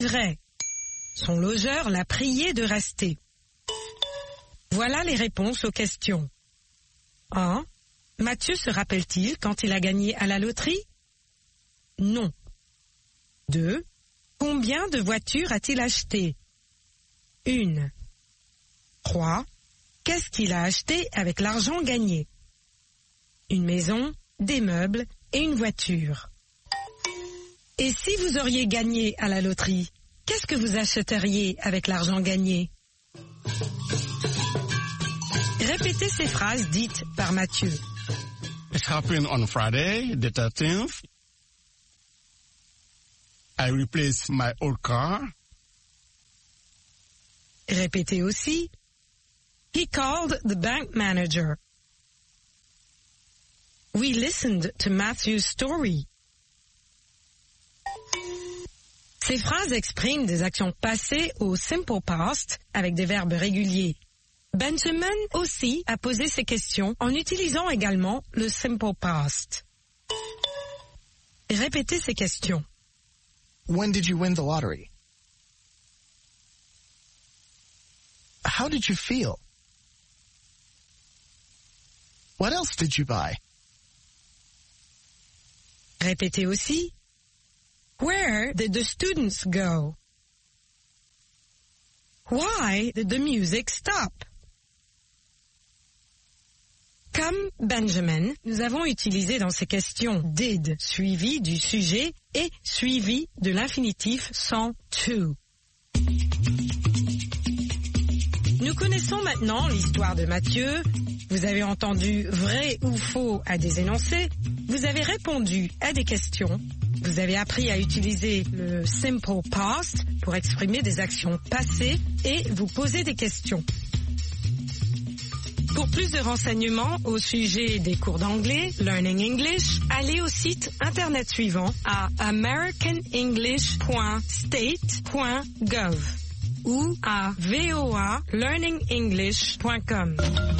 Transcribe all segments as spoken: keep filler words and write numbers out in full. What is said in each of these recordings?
Vrai. Son logeur l'a prié de rester. Voilà les réponses aux questions. un. Mathieu se rappelle-t-il quand il a gagné à la loterie? Non. deux. Combien de voitures a-t-il acheté? Une. trois. Qu'est-ce qu'il a acheté avec l'argent gagné? Une maison, des meubles et une voiture. Et si vous auriez gagné à la loterie, qu'est-ce que vous achèteriez avec l'argent gagné? Répétez ces phrases dites par Mathieu. It happened on Friday, the thirteenth. I replaced my old car. Répétez aussi. He called the bank manager. We listened to Matthew's story. Ces phrases expriment des actions passées au simple past avec des verbes réguliers. Benjamin aussi a posé ces questions en utilisant également le simple past. Répétez ces questions. When did you win the lottery? How did you feel? What else did you buy? Répétez aussi. Where did the students go? Why did the music stop? Comme Benjamin, nous avons utilisé dans ces questions did suivi du sujet et suivi de l'infinitif sans to. Nous connaissons maintenant l'histoire de Mathieu. Vous avez entendu vrai ou faux à des énoncés. Vous avez répondu à des questions. Vous avez appris à utiliser le simple past pour exprimer des actions passées et vous poser des questions. Pour plus de renseignements au sujet des cours d'anglais, Learning English, allez au site internet suivant à american english point state point gov ou à voa learning english point com.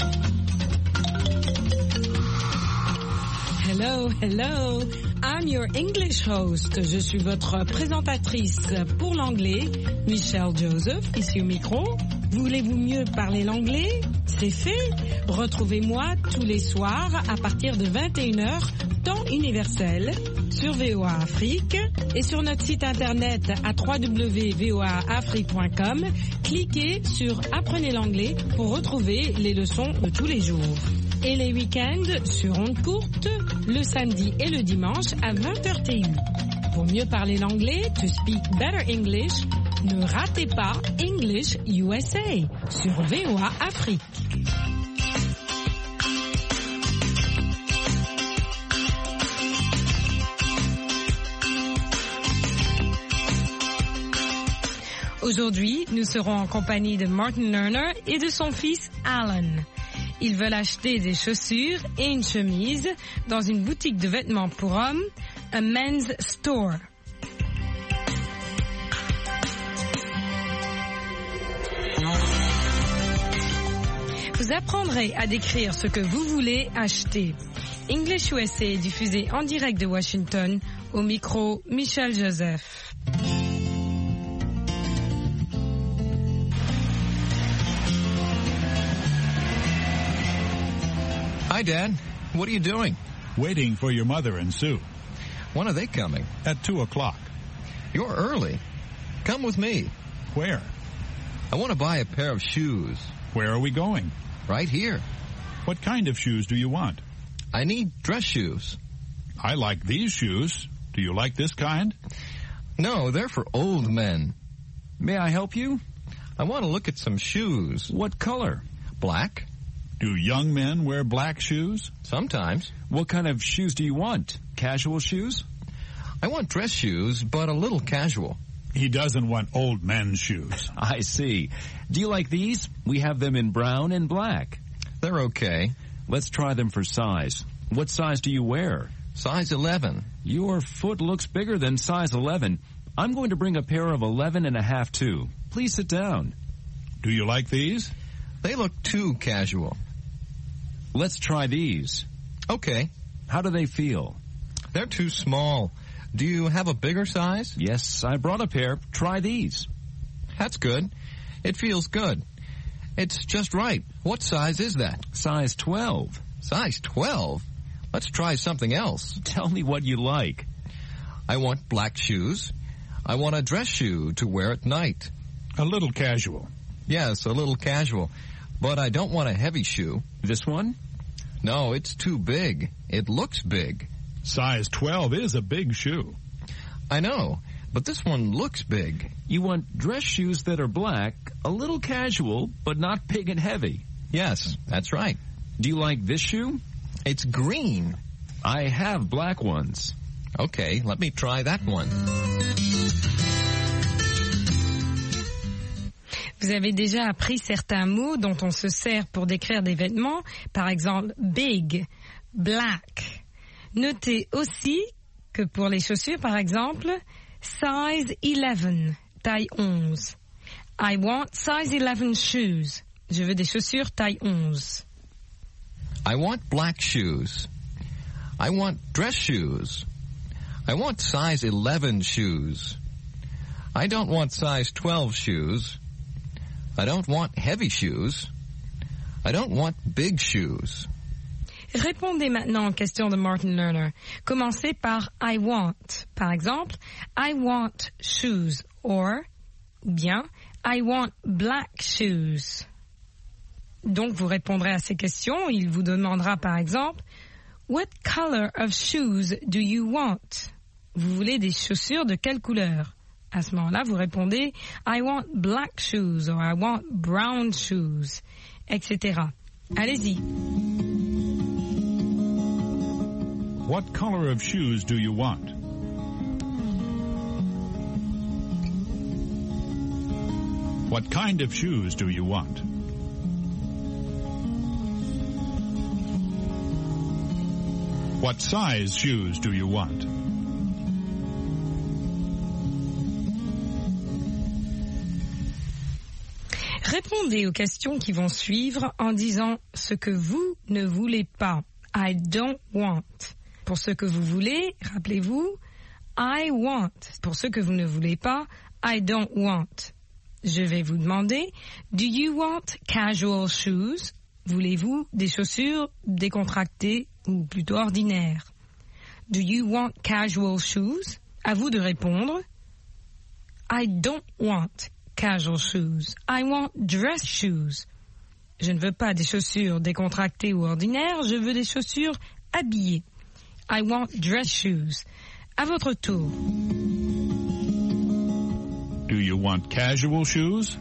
Hello, hello, I'm your English host. Je suis votre présentatrice pour l'anglais, Michelle Joseph, ici au micro. Voulez-vous mieux parler l'anglais? C'est fait. Retrouvez-moi tous les soirs à partir de vingt et une heures, temps universel, sur V O A Afrique et sur notre site internet à w w w point v o a afrique point com. Cliquez sur Apprenez l'anglais pour retrouver les leçons de tous les jours. Et les week-ends sur ondes courtes, le samedi et le dimanche à vingt heures T U. Pour mieux parler l'anglais, to speak better English, ne ratez pas English U S A sur V O A Afrique. Aujourd'hui, nous serons en compagnie de Martin Lerner et de son fils Alan. Ils veulent acheter des chaussures et une chemise dans une boutique de vêtements pour hommes, a men's store. Vous apprendrez à décrire ce que vous voulez acheter. English U S A est diffusé en direct de Washington, au micro Michelle Joseph. Hi, Dad. What are you doing? Waiting for your mother and Sue. When are they coming? At two o'clock. You're early. Come with me. Where? I want to buy a pair of shoes. Where are we going? Right here. What kind of shoes do you want? I need dress shoes. I like these shoes. Do you like this kind? No, they're for old men. May I help you? I want to look at some shoes. What color? Black. Do young men wear black shoes? Sometimes. What kind of shoes do you want? Casual shoes? I want dress shoes, but a little casual. He doesn't want old men's shoes. I see. Do you like these? We have them in brown and black. They're okay. Let's try them for size. What size do you wear? Size eleven. Your foot looks bigger than size eleven. I'm going to bring a pair of eleven and a half too. Please sit down. Do you like these? They look too casual. Let's try these. Okay. How do they feel? They're too small. Do you have a bigger size? Yes, I brought a pair. Try these. That's good. It feels good. It's just right. What size is that? Size twelve. Size twelve? Let's try something else. Tell me what you like. I want black shoes. I want a dress shoe to wear at night. A little casual. Yes, a little casual. But I don't want a heavy shoe. This one? No, it's too big. It looks big. Size twelve is a big shoe. I know, but this one looks big. You want dress shoes that are black, a little casual, but not big and heavy. Yes, that's right. Do you like this shoe? It's green. I have black ones. Okay, let me try that one. Vous avez déjà appris certains mots dont on se sert pour décrire des vêtements, par exemple big, black. Notez aussi que pour les chaussures, par exemple, size eleven, taille onze. I want size eleven shoes. Je veux des chaussures taille onze. I want black shoes. I want dress shoes. I want size eleven shoes. I don't want size twelve shoes. I don't want heavy shoes. I don't want big shoes. Répondez maintenant aux questions de Martin Lerner. Commencez par I want. Par exemple, I want shoes or, ou bien, I want black shoes. Donc, vous répondrez à ces questions. Il vous demandera par exemple, what color of shoes do you want? Vous voulez des chaussures de quelle couleur? À ce moment-là, vous répondez, I want black shoes or I want brown shoes, et cetera. Allez-y. What color of shoes do you want? What kind of shoes do you want? What size shoes do you want? Répondez aux questions qui vont suivre en disant ce que vous ne voulez pas. I don't want. Pour ce que vous voulez, rappelez-vous, I want. Pour ce que vous ne voulez pas, I don't want. Je vais vous demander, do you want casual shoes? Voulez-vous des chaussures décontractées ou plutôt ordinaires? Do you want casual shoes? À vous de répondre. I don't want casual shoes. I want dress shoes. Je ne veux pas des chaussures décontractées ou ordinaires, je veux des chaussures habillées. I want dress shoes. À votre tour. Do you want casual shoes?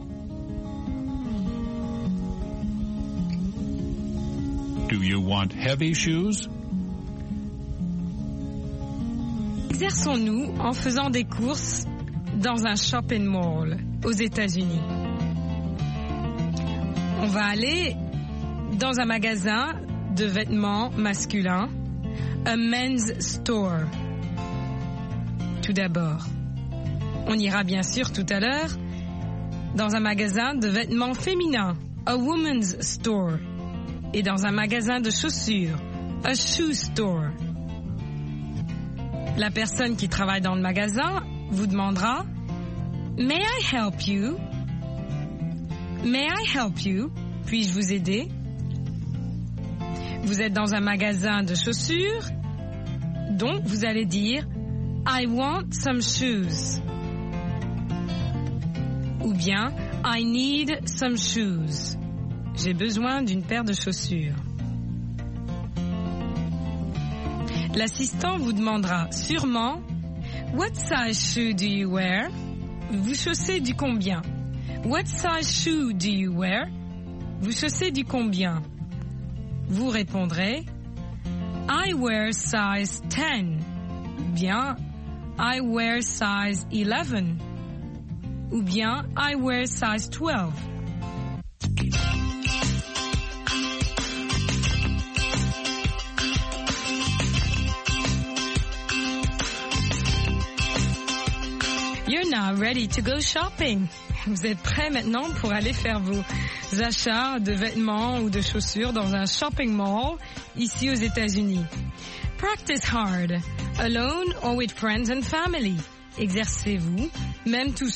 Do you want heavy shoes? Exerçons-nous en faisant des courses dans un shopping mall aux États-Unis. On va aller dans un magasin de vêtements masculins, a men's store. Tout d'abord, on ira bien sûr tout à l'heure dans un magasin de vêtements féminins, a woman's store, et dans un magasin de chaussures, a shoe store. La personne qui travaille dans le magasin vous demandera « May I help you? May I help you? Puis-je vous aider? » Vous êtes dans un magasin de chaussures, donc vous allez dire « I want some shoes » ou bien « I need some shoes ». J'ai besoin d'une paire de chaussures. L'assistant vous demandera sûrement « What size shoe do you wear? » Vous chaussez du combien? What size shoe do you wear? Vous chaussez du combien? Vous répondrez I wear size ten. Ou bien I wear size eleven. Ou bien I wear size twelve. You're now ready to go shopping. Vous êtes prêts maintenant pour aller faire vos achats de vêtements ou de chaussures dans un shopping mall ici aux États-Unis. Practice hard, alone or with friends and family. Exercez-vous, même tout